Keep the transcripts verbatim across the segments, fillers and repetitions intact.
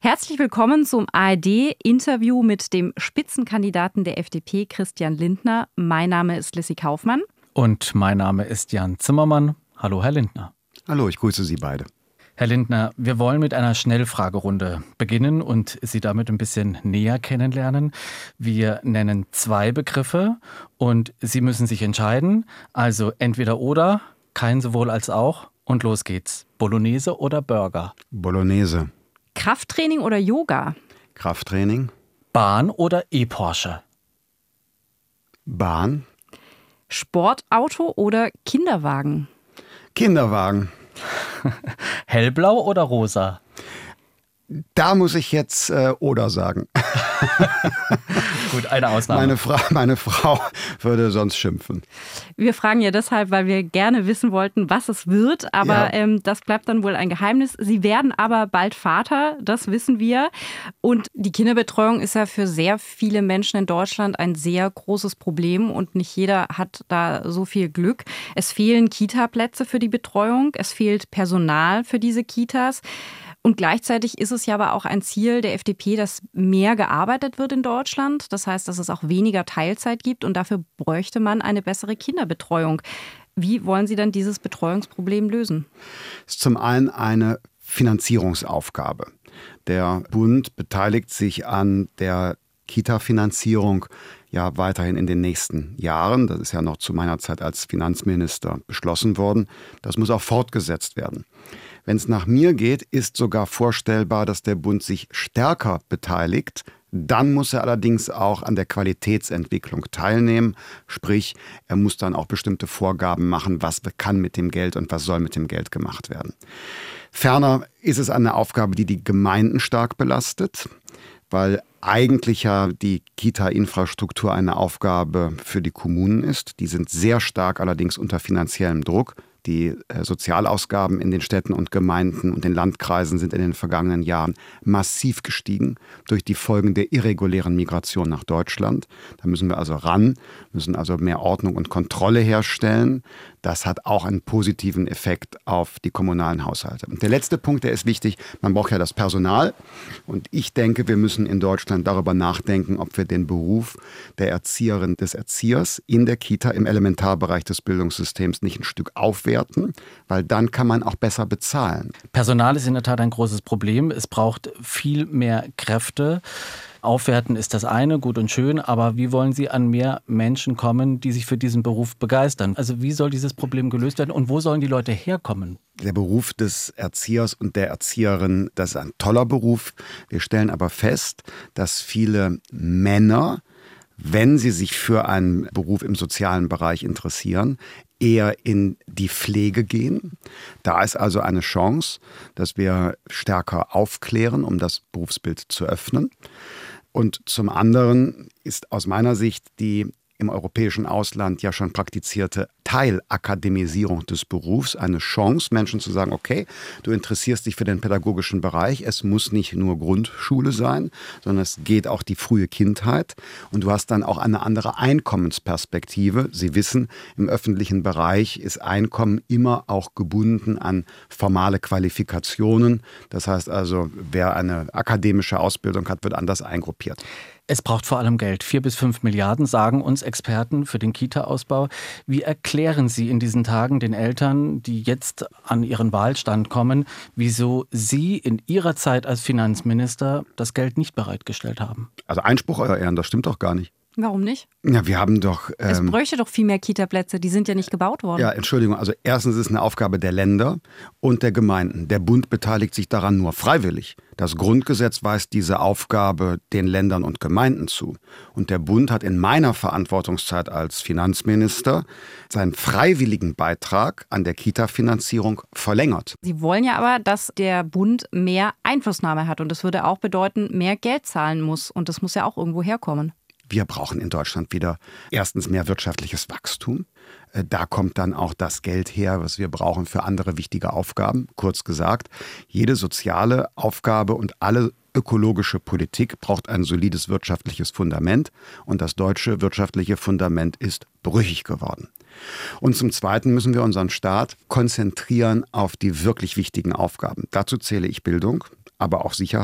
Herzlich willkommen zum A R D-Interview mit dem Spitzenkandidaten der F D P, Christian Lindner. Mein Name ist Lissy Kaufmann. Und mein Name ist Jan Zimmermann. Hallo, Herr Lindner. Hallo, ich grüße Sie beide. Herr Lindner, wir wollen mit einer Schnellfragerunde beginnen und Sie damit ein bisschen näher kennenlernen. Wir nennen zwei Begriffe und Sie müssen sich entscheiden. Also entweder oder, kein sowohl als auch. Und los geht's. Bolognese oder Burger? Bolognese. Krafttraining oder Yoga? Krafttraining. Bahn oder E-Porsche? Bahn. Sportauto oder Kinderwagen? Kinderwagen. Hellblau oder rosa? Da muss ich jetzt äh, oder sagen. Gut, eine Ausnahme. Meine Frau, meine Frau würde sonst schimpfen. Wir fragen ja deshalb, weil wir gerne wissen wollten, was es wird. Aber Ja. ähm, das bleibt dann wohl ein Geheimnis. Sie werden aber bald Vater, das wissen wir. Und die Kinderbetreuung ist ja für sehr viele Menschen in Deutschland ein sehr großes Problem. Und nicht jeder hat da so viel Glück. Es fehlen Kita-Plätze für die Betreuung. Es fehlt Personal für diese Kitas. Und gleichzeitig ist es ja aber auch ein Ziel der F D P, dass mehr gearbeitet wird in Deutschland. Das heißt, dass es auch weniger Teilzeit gibt und dafür bräuchte man eine bessere Kinderbetreuung. Wie wollen Sie dann dieses Betreuungsproblem lösen? Es ist zum einen eine Finanzierungsaufgabe. Der Bund beteiligt sich an der Kita-Finanzierung ja weiterhin in den nächsten Jahren. Das ist ja noch zu meiner Zeit als Finanzminister beschlossen worden. Das muss auch fortgesetzt werden. Wenn es nach mir geht, ist sogar vorstellbar, dass der Bund sich stärker beteiligt. Dann muss er allerdings auch an der Qualitätsentwicklung teilnehmen. Sprich, er muss dann auch bestimmte Vorgaben machen, was kann mit dem Geld und was soll mit dem Geld gemacht werden. Ferner ist es eine Aufgabe, die die Gemeinden stark belastet, weil eigentlich ja die Kita-Infrastruktur eine Aufgabe für die Kommunen ist. Die sind sehr stark allerdings unter finanziellem Druck. Die Sozialausgaben in den Städten und Gemeinden und den Landkreisen sind in den vergangenen Jahren massiv gestiegen durch die Folgen der irregulären Migration nach Deutschland. Da müssen wir also ran, müssen also mehr Ordnung und Kontrolle herstellen. Das hat auch einen positiven Effekt auf die kommunalen Haushalte. Und der letzte Punkt, der ist wichtig, man braucht ja das Personal. Und ich denke, wir müssen in Deutschland darüber nachdenken, ob wir den Beruf der Erzieherin, des Erziehers in der Kita im Elementarbereich des Bildungssystems nicht ein Stück aufwerten, weil dann kann man auch besser bezahlen. Personal ist in der Tat ein großes Problem. Es braucht viel mehr Kräfte. Aufwerten ist das eine, gut und schön, aber wie wollen Sie an mehr Menschen kommen, die sich für diesen Beruf begeistern? Also wie soll dieses Problem gelöst werden und wo sollen die Leute herkommen? Der Beruf des Erziehers und der Erzieherin, das ist ein toller Beruf. Wir stellen aber fest, dass viele Männer, wenn sie sich für einen Beruf im sozialen Bereich interessieren, eher in die Pflege gehen. Da ist also eine Chance, dass wir stärker aufklären, um das Berufsbild zu öffnen. Und zum anderen ist aus meiner Sicht die im europäischen Ausland ja schon praktizierte Teilakademisierung des Berufs eine Chance, Menschen zu sagen, okay, du interessierst dich für den pädagogischen Bereich, es muss nicht nur Grundschule sein, sondern es geht auch die frühe Kindheit und du hast dann auch eine andere Einkommensperspektive. Sie wissen, im öffentlichen Bereich ist Einkommen immer auch gebunden an formale Qualifikationen. Das heißt also, wer eine akademische Ausbildung hat, wird anders eingruppiert. Es braucht vor allem Geld. Vier bis fünf Milliarden, sagen uns Experten für den Kita-Ausbau. Wie erklären Sie in diesen Tagen den Eltern, die jetzt an ihren Wahlstand kommen, wieso Sie in Ihrer Zeit als Finanzminister das Geld nicht bereitgestellt haben? Also Einspruch, Euer Ehren, das stimmt doch gar nicht. Warum nicht? Ja, wir haben doch... Ähm, es bräuchte doch viel mehr Kita-Plätze, die sind ja nicht gebaut worden. Ja, Entschuldigung, also erstens ist es eine Aufgabe der Länder und der Gemeinden. Der Bund beteiligt sich daran nur freiwillig. Das Grundgesetz weist diese Aufgabe den Ländern und Gemeinden zu. Und der Bund hat in meiner Verantwortungszeit als Finanzminister seinen freiwilligen Beitrag an der Kita-Finanzierung verlängert. Sie wollen ja aber, dass der Bund mehr Einflussnahme hat. Und das würde auch bedeuten, mehr Geld zahlen muss. Und das muss ja auch irgendwo herkommen. Wir brauchen in Deutschland wieder erstens mehr wirtschaftliches Wachstum. Da kommt dann auch das Geld her, was wir brauchen für andere wichtige Aufgaben. Kurz gesagt, jede soziale Aufgabe und alle ökologische Politik braucht ein solides wirtschaftliches Fundament. Und das deutsche wirtschaftliche Fundament ist brüchig geworden. Und zum Zweiten müssen wir unseren Staat konzentrieren auf die wirklich wichtigen Aufgaben. Dazu zähle ich Bildung, aber auch Sicherheit.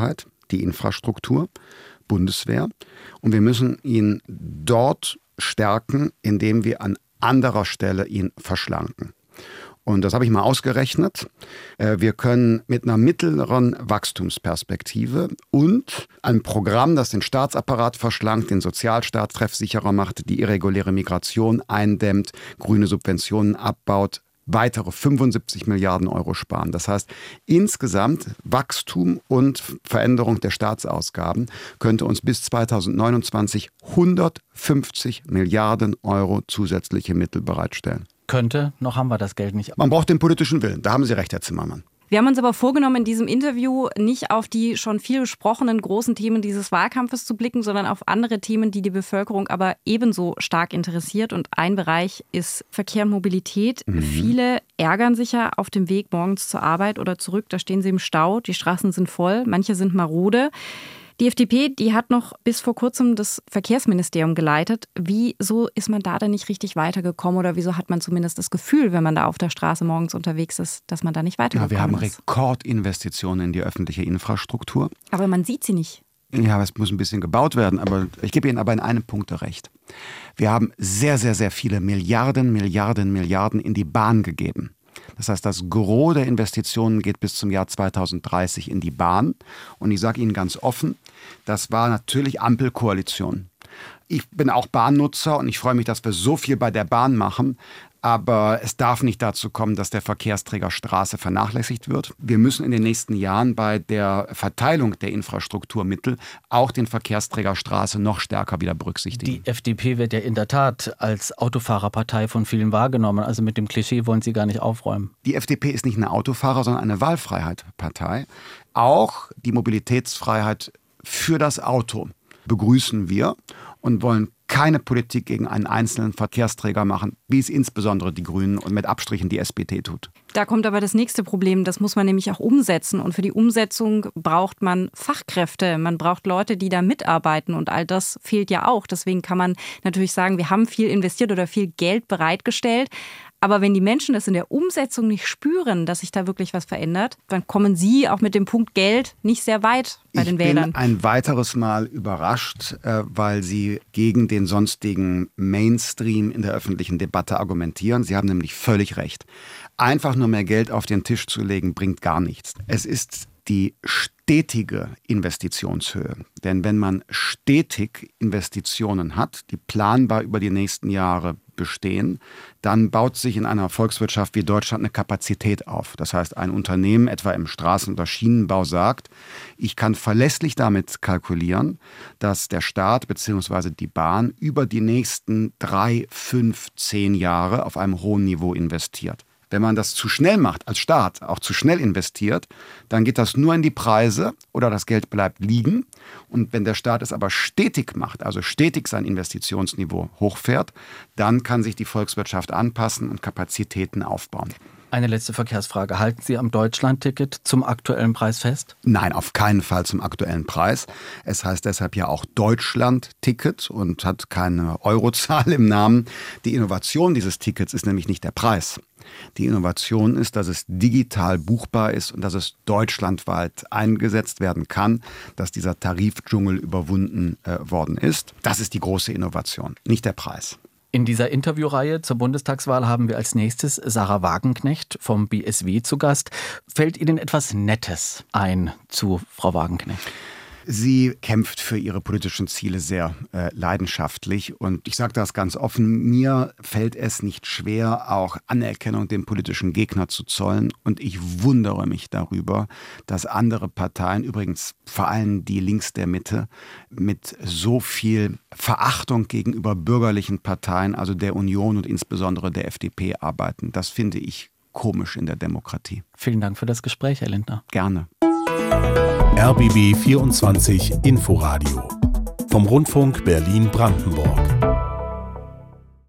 die Infrastruktur, Bundeswehr. Und wir müssen ihn dort stärken, indem wir an anderer Stelle ihn verschlanken. Und das habe ich mal ausgerechnet. Wir können mit einer mittleren Wachstumsperspektive und einem Programm, das den Staatsapparat verschlankt, den Sozialstaat treffsicherer macht, die irreguläre Migration eindämmt, grüne Subventionen abbaut, weitere fünfundsiebzig Milliarden Euro sparen. Das heißt, insgesamt Wachstum und Veränderung der Staatsausgaben könnte uns bis zweitausendneunundzwanzig hundertfünfzig Milliarden Euro zusätzliche Mittel bereitstellen. Könnte, noch haben wir das Geld nicht. Man braucht den politischen Willen, da haben Sie recht, Herr Zimmermann. Wir haben uns aber vorgenommen, in diesem Interview nicht auf die schon viel besprochenen großen Themen dieses Wahlkampfes zu blicken, sondern auf andere Themen, die die Bevölkerung aber ebenso stark interessiert. Und ein Bereich ist Verkehr und Mobilität. Mhm. Viele ärgern sich ja auf dem Weg morgens zur Arbeit oder zurück. Da stehen sie im Stau, die Straßen sind voll, manche sind marode. Die F D P, die hat noch bis vor kurzem das Verkehrsministerium geleitet. Wieso ist man da denn nicht richtig weitergekommen oder wieso hat man zumindest das Gefühl, wenn man da auf der Straße morgens unterwegs ist, dass man da nicht weitergekommen ist? Ja, wir haben Rekordinvestitionen in die öffentliche Infrastruktur. Aber man sieht sie nicht. Ja, es muss ein bisschen gebaut werden, aber ich gebe Ihnen aber in einem Punkt recht. Wir haben sehr, sehr, sehr viele Milliarden, Milliarden, Milliarden in die Bahn gegeben. Das heißt, das Gros der Investitionen geht bis zum Jahr zweitausenddreißig in die Bahn. Und ich sage Ihnen ganz offen, das war natürlich Ampelkoalition. Ich bin auch Bahnnutzer und ich freue mich, dass wir so viel bei der Bahn machen. Aber es darf nicht dazu kommen, dass der Verkehrsträger Straße vernachlässigt wird. Wir müssen in den nächsten Jahren bei der Verteilung der Infrastrukturmittel auch den Verkehrsträger Straße noch stärker wieder berücksichtigen. Die F D P wird ja in der Tat als Autofahrerpartei von vielen wahrgenommen. Also mit dem Klischee wollen Sie gar nicht aufräumen. Die F D P ist nicht eine Autofahrer, sondern eine Wahlfreiheitspartei. Auch die Mobilitätsfreiheit für das Auto begrüßen wir und wollen keine Politik gegen einen einzelnen Verkehrsträger machen, wie es insbesondere die Grünen und mit Abstrichen die S P D tut. Da kommt aber das nächste Problem, das muss man nämlich auch umsetzen. Und für die Umsetzung braucht man Fachkräfte, man braucht Leute, die da mitarbeiten und all das fehlt ja auch. Deswegen kann man natürlich sagen, wir haben viel investiert oder viel Geld bereitgestellt. Aber wenn die Menschen das in der Umsetzung nicht spüren, dass sich da wirklich was verändert, dann kommen sie auch mit dem Punkt Geld nicht sehr weit bei den Wählern. Ich bin ein weiteres Mal überrascht, weil Sie gegen den sonstigen Mainstream in der öffentlichen Debatte argumentieren. Sie haben nämlich völlig recht. Einfach nur mehr Geld auf den Tisch zu legen, bringt gar nichts. Es ist die stetige Investitionshöhe. Denn wenn man stetig Investitionen hat, die planbar über die nächsten Jahre bestehen, dann baut sich in einer Volkswirtschaft wie Deutschland eine Kapazität auf. Das heißt, ein Unternehmen, etwa im Straßen- oder Schienenbau, sagt, ich kann verlässlich damit kalkulieren, dass der Staat bzw. die Bahn über die nächsten drei, fünf, zehn Jahre auf einem hohen Niveau investiert. Wenn man das zu schnell macht, als Staat auch zu schnell investiert, dann geht das nur in die Preise oder das Geld bleibt liegen. Und wenn der Staat es aber stetig macht, also stetig sein Investitionsniveau hochfährt, dann kann sich die Volkswirtschaft anpassen und Kapazitäten aufbauen. Eine letzte Verkehrsfrage. Halten Sie am Deutschlandticket zum aktuellen Preis fest? Nein, auf keinen Fall zum aktuellen Preis. Es heißt deshalb ja auch Deutschlandticket und hat keine Eurozahl im Namen. Die Innovation dieses Tickets ist nämlich nicht der Preis. Die Innovation ist, dass es digital buchbar ist und dass es deutschlandweit eingesetzt werden kann, dass dieser Tarifdschungel überwunden äh, worden ist. Das ist die große Innovation, nicht der Preis. In dieser Interviewreihe zur Bundestagswahl haben wir als nächstes Sarah Wagenknecht vom B S W zu Gast. Fällt Ihnen etwas Nettes ein zu Frau Wagenknecht? Sie kämpft für ihre politischen Ziele sehr äh, leidenschaftlich und ich sage das ganz offen, mir fällt es nicht schwer, auch Anerkennung dem politischen Gegner zu zollen und ich wundere mich darüber, dass andere Parteien, übrigens vor allem die links der Mitte, mit so viel Verachtung gegenüber bürgerlichen Parteien, also der Union und insbesondere der F D P arbeiten. Das finde ich komisch in der Demokratie. Vielen Dank für das Gespräch, Herr Lindner. Gerne. R B B vierundzwanzig Inforadio vom Rundfunk Berlin-Brandenburg.